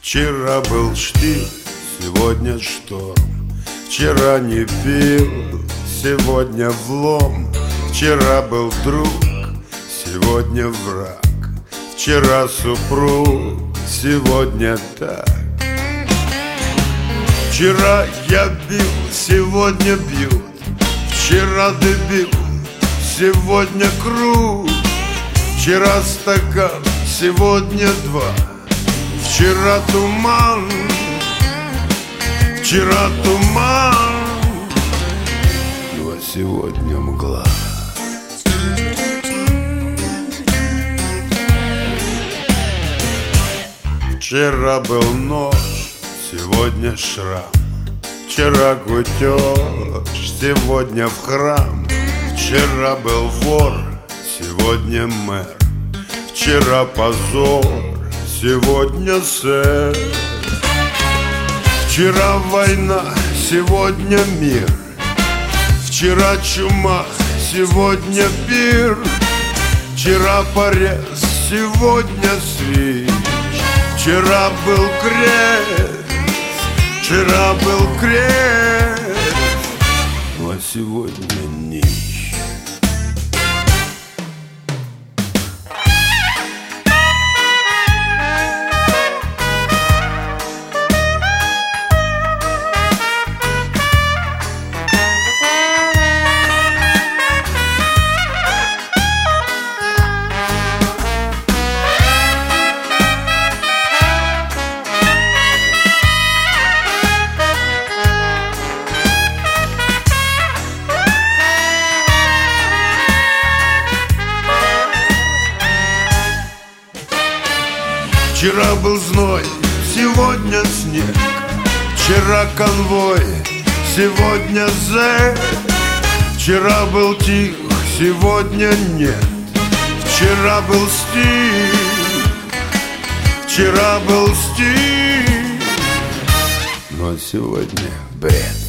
Вчера был штиль, сегодня шторм. Вчера не пил, сегодня влом. Вчера был друг, сегодня враг. Вчера супруг, сегодня так. Вчера я бил, сегодня бьют. Вчера дебил, сегодня круг. Вчера стакан, сегодня два. Вчера туман, вчера туман, ну а сегодня мгла. Вчера был нож, сегодня шрам. Вчера гутеж, сегодня в храм. Вчера был вор, сегодня мэр. Вчера позор, сегодня сэр. Вчера война, сегодня мир. Вчера чума, сегодня пир. Вчера порез, сегодня свич. Вчера был крест, вчера был крест, а сегодня нищ. Вчера был зной, сегодня снег. Вчера конвой, сегодня зэк. Вчера был тих, сегодня нет. Вчера был стих, вчера был стих, но сегодня бред.